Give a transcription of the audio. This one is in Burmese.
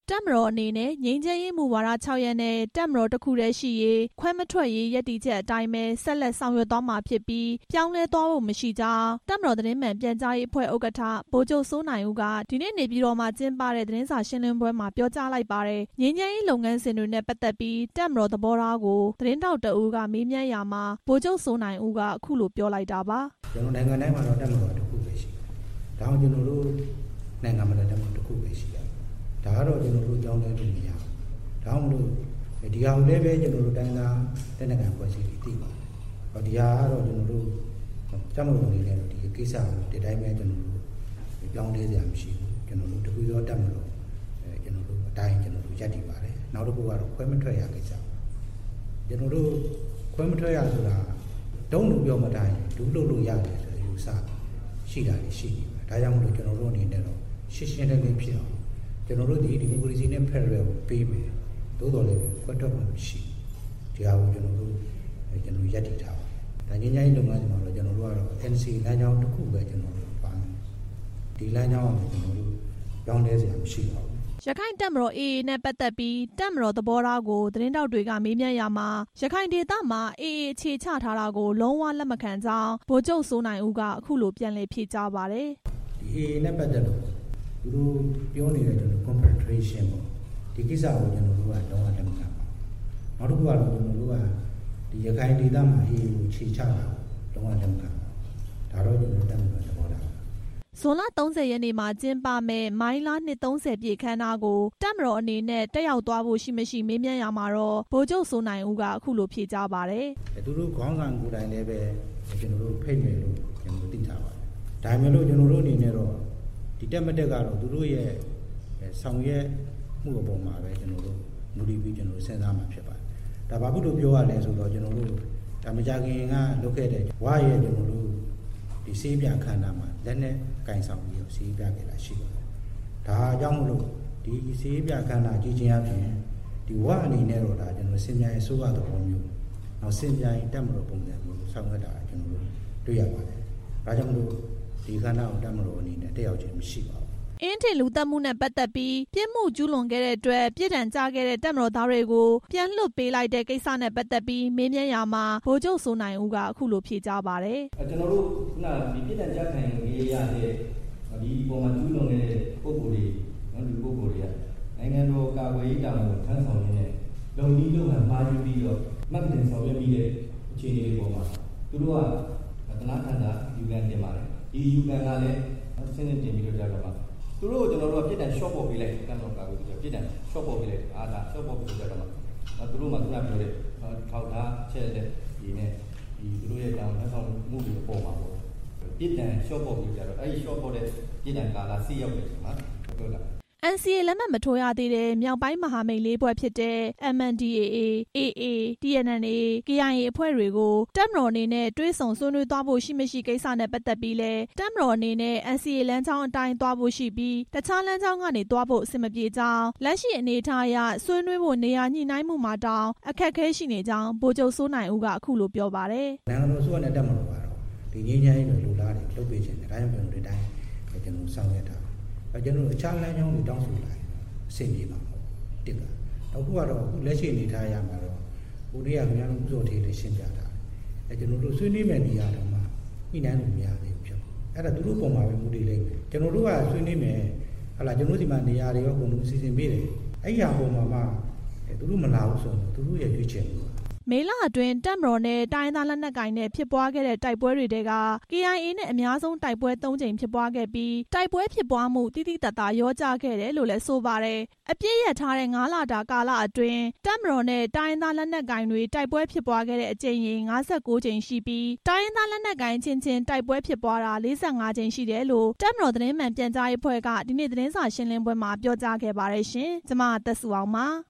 တပ်မတော်အနေနဲ့ငြိမ်းချမ်းရေးမူဝါဒ 6 ရပ်နဲ့တပ်မတော်တစ်ခုတည်းရှိရေးခွဲမထွက်ရေးရည်တည်ချက်အတိုင်းပဲဆက်လက်ဆောင်ရွက်သွားမှာဖြစ်ပြီးပြောင်းလဲသွားဖို့မရှိကြောင်းတပ်မတော်သတင်းမှန်ပြန်ကြားရေးအဖွဲ့ဥက္ကဋ္ဌဗိုလ်ချုပ်စိုးနိုင်ဦးကဒီနေ့နေပြည်တော်မှာကျင်းပတဲ့သတင်းစာရှင်းလင်းပွဲမှာပြောကြားလိုက်ပါတယ်။ငြိမ်းချမ်းရေးလုပ်ငန်းစဉ်တွေနဲ့ပတ်သက်ပြီးတပ်မတော်သဘောထားကိုသတင်းထောက်တဦးကမေးမြန်းရာမှာဗိုလ်ချုပ်စိုးနိုင်ဦးကအခုလိုပြောလိုက်တာပါ။ကျွန်တော်နိုင်ငံတိုင်းမှာတော့တပ်မတော်တစ်ခုပဲရှိတယ်။ဒါကြောင့်ကျွန်တော်တို့နိုင်ငံမှာလည်းတပ်မတော်တစ်ခုပဲရှိတယ်။ဒါကတော့ကျွန်တော်တို့ကြောင်းလဲလို့မရဘူး။ဒါမှမဟုတ်ဒီဟာလည်းပဲကျွန်တော်တို့တိုင်းသားတဲ့နိုင်ငံဖွဲ့စည်းပြီးသိပါတယ်။ဒီဟာကတော့ကျွန်တော်တို့တပ်မတော်အနေနဲ့ဒီကိစ္စကိုဒီတိုင်းပဲကျွန်တော်တို့ပြောင်းလဲစရာမရှိဘူး။ကျွန်တော်တို့တခုသောတပ်မတော်ကျွန်တော်တို့အတိုင်းကျွန်တော်တို့ရပ်တည်ပါတယ်။နောက်တစ်ခုကတော့ခွဲမထွက်ရကိစ္စ။ကျွန်တော်တို့ခွဲမထွက်ရဆိုတာတုံးလို့ပြောမတိုင်းဒူးလို့ရတယ်ဆိုယူဆရှိတာရှိနေပါဒါကြောင့်မလို့ကျွန်တော်တို့အနေနဲ့တော့ရှင်းရှင်းလင်းလင်းဖြစ်အောင်ကျွန်တော်တို့ဒီမိုကရေစီနဲ့ဖက်ဒရယ်ကိုပေးမယ်သို့တော်လည်းခွဲထွက်ဖို့မရှိဒီဟာကိုကျွန်တော်တို့ရပ်တည်ထားပါတယ်ဒါငြိမ်းချမ်းရေးလုပ်ငန်းတွေမှာတော့ကျွန်တော်တို့ကတော့ NCA လမ်းကြောင်းတစ်ခုပဲကျွန်တော်တို့ပါမယ်ဒီလမ်းကြောင်းကိုကျွန်တော်တို့ပြောင်းလဲစရာမရှိပါဘူးရခိုင်တပ်မတော် AA နဲ့ပတ်သက်ပြီးတပ်မတော်သဘောထားကိုသတင်းတောက်တွေကမေးမြန်းရာမှာရခိုင်ဒေသမှာ AA အခြေချထားတာကိုလုံးဝလက်မခံကြောင်းဗိုလ်ချုပ်စိုးနိုင်ဦးကအခုလိုပြန်လည်ဖြေကြားပါတယ်ဒီ AA နဲ့ပတ်သက်လို့သူတို့ပြောနေတဲ့ကျွန်တော် confederation ပေါ့ဒီကိစ္စကိုကျွန်တော်တို့ကလုံးဝလက်မခံပါဘူးနောက်တစ်ခုကတော့ကျွန်တော်တို့ကဒီရခိုင်ဒေသမှာ AA ကိုအခြေချတာလုံးဝလက်မခံပါဘူးဒါတော့ကျွန်တော်တပ်မတော်သဘောထားဇွန်လ 30 ရက်နေ့မှာကျင်းပမဲ့မိုင်းလားနှစ် 30 ပြည့်ခမ်းနားကိုတပ်မတော်အနေနဲ့တက်ရောက်သွားဖို့ရှိမရှိမေးမြန်းရမှာတော့ဗိုလ်ချုပ်စိုးနိုင်ဦးကအခုလိုဖြေကြားပါတယ်သူတို့ခေါင်းဆောင်ကိုယ်တိုင်လည်းပဲကျွန်တော်တို့ဖိတ်မယ်လို့ကျွန်တော်သိထားပါတယ်ဒါပေမဲ့လို့ကျွန်တော်တို့အနေနဲ့တော့ဒီတက်မတက်ကတော့သူတို့ရဲ့ဆောင်ရွက်မှုအပေါ်မှာပဲကျွန်တော်တို့မူတည်ပြီးကျွန်တော်တို့စဉ်းစားမှာဖြစ်ပါတယ်ဒါဘာဖြစ်လို့ပြောရလဲဆိုတော့ကျွန်တော်တို့ဒါမကြခင်ကလုပ်ခဲ့တဲ့ဝါရဲ့ကျွန်တော်တို့ဒီစေးပြခန္ဓာမှာလက်နဲ့ကင်ဆောင်ပြီးစေးပြခဲ့တာရှိပါတယ်ဒါကြောင့်မလို့ဒီစေးပြခန္ဓာကြည့်ခြင်းအပြင်ဒီဝါအနေနဲ့တော့ဒါကျွန်တော်စင်ပြိုင်ဆိုးရတဲ့ပုံမျိုးနောက်စင်ပြိုင်တက်မလို့ပုံစံမျိုးဆောင်ရွက်တာကျွန်တော်တို့တွေ့ရပါတယ်ဒါကြောင့်မလို့ဒီခန္ဓာကိုတက်မလို့အနေနဲ့တက်ရောက်ခြင်းမရှိပါဘူးအင်းထင်လူသတ်မှုနဲ့ပတ်သက်ပြီးပြစ်မှုကျူးလွန်ခဲ့တဲ့အတွက်ပြစ်ဒဏ်ကျခဲ့တဲ့တပ်မတော်သားတွေကိုပြန်လွှတ်ပေးလိုက်တဲ့ကိစ္စနဲ့ပတ်သက်ပြီးမေးမြန်းရာမှာဗိုလ်ချုပ်စိုးနိုင်ဦးကအခုလိုဖြေကြားပါတယ်ကျွန်တော်တို့ခုနဒီပြစ်ဒဏ်ကျခံရတဲ့ဒီပုံမှန်ကျူးလွန်ခဲ့တဲ့ပုဂ္ဂိုလ်တွေဒီပုဂ္ဂိုလ်တွေကနိုင်ငံတော်ကာကွယ်ရေးတာဝန်ကိုထမ်းဆောင်နေတဲ့လုံကြီးလုံဟန်မှာယူပြီးတော့မှတ်တင်ဆောင်ရွက်ပြီးတဲ့အခြေအနေတွေပေါ်မှာသူတို့ကသနာခံတာယူကန်တင်ပါတယ်ဒီယူကန်ကလည်းဆင်းနေတင်ပြီးတော့ကြတော့ပါသူတို့ကျွန်တော်တို့ကပြစ်ဒဏ် short ပေါ်ပေးလိုက်တမ်းတော့ကာကွယ်ပြီးပြစ်ဒဏ် short ပေါ်ပေးလိုက်အားဒါ short ပေါ်ပြီးတော့ကြတော့မှသူတို့မှသူကပြောတဲ့ထောက်ထားချက်တဲ့ဒီနဲ့ဒီသူတို့ရဲ့တောင်းထမ်းဆောင်မှုတွေပေါ်မှာပေါ့ပြစ်ဒဏ် short ပေါ်ပြီးကြတော့အဲဒီ short ပေါ်တဲ့ပြစ်ဒဏ်ကာလစီးရောက်တယ်ဆိုမှပြောတာ NCA လက်မှတ်မထိုးရသေးတဲ့မြောက်ပိုင်းမဟာမိတ်လေးဖွဲ့ဖြစ်တဲ့ MNDAA, AA, TNLA, KIA အဖွဲ့တွေကိုတပ်မတော်အနေနဲ့တွဲဆုံဆွေးနွေးသွားဖို့ရှိမရှိကိစ္စနဲ့ပတ်သက်ပြီးလဲတပ်မတော်အနေနဲ့ NCA လမ်းကြောင်းအတိုင်းသွားဖို့ရှိပြီးတခြားလမ်းကြောင်းကနေသွားဖို့အဆင်မပြေကြောင်းလက်ရှိအနေအထားအရဆွေးနွေးဖို့နေရာညှိနှိုင်းမှုမှာတောင်အခက်အခဲရှိနေကြောင်းဗိုလ်ချုပ်စိုးနိုင်ဦးကအခုလိုပြောပါတယ်နိုင်ငံတော်ဆိုတဲ့တပ်မတော်ကတော့ဒီငြိမ်းချမ်းရေးလိုလားတယ်လုပ်ပေးခြင်းတယ်ဒါကြောင့်ကျွန်တော်တို့တိုင်းကျွန်တော်ဆောင်ရွက်တာကျွန်တော်အခြားလမ်းကြောင်းတွေတောင်းဆိုလာအဆင်ပြေမှာပေါ့တစ်ကနောက်ခုကတော့အခုလက်ရှိအနေထားရမှာတော့ကိုရီးယားမြန်မာလူစိုးသေးလေးရှင်းပြတာကျွန်တော်တို့ဆွေးနွေးမယ်နေရာတော့မှညှိနှိုင်းလို့မရသေးဘူးဖြစ်အဲ့ဒါသူတို့ပုံမှာပဲမူတည်လိမ့်မယ်ကျွန်တော်တို့ကဆွေးနွေးမယ်ဟလာကျွန်တော်ဒီမှာနေရာတွေရောအကုန်လုံးစီစဉ်ပေးတယ်အဲ့ရပုံမှာမှသူတို့မလာဘူးဆိုတော့သူတို့ရဲ့ရွေးချယ်မှုမေလအတွင်းတပ်မတော်နဲ့တိုင်းသားလက်နက်ကိုင်နဲ့ဖြစ်ပွားခဲ့တဲ့တိုက်ပွဲတွေတဲက KIA နဲ့အများဆုံးတိုက်ပွဲ3 ကြိမ်ဖြစ်ပွားခဲ့ပြီးတိုက်ပွဲဖြစ်ပွားမှုတိတိတတ်တာရောကြခဲ့တယ်လို့လည်းဆိုပါတယ်။အပြည့်ရထားတဲ့9 လတာကာလအတွင်းတပ်မတော်နဲ့တိုင်းသားလက်နက်ကိုင်တွေတိုက်ပွဲဖြစ်ပွားခဲ့တဲ့အကြိမ်ရေ59 ကြိမ်ရှိပြီးတိုင်းသားလက်နက်ကိုင်ချင်းတိုက်ပွဲဖြစ်ပွားတာ45 ကြိမ်ရှိတယ်လို့တပ်မတော်သတင်းမှန်ပြန်ကြားရေးအဖွဲ့ကဒီနေ့သတင်းစာရှင်းလင်းပွဲမှာပြောကြားခဲ့ပါတယ်ရှင်။ကျွန်မသက်စုအောင်ပါ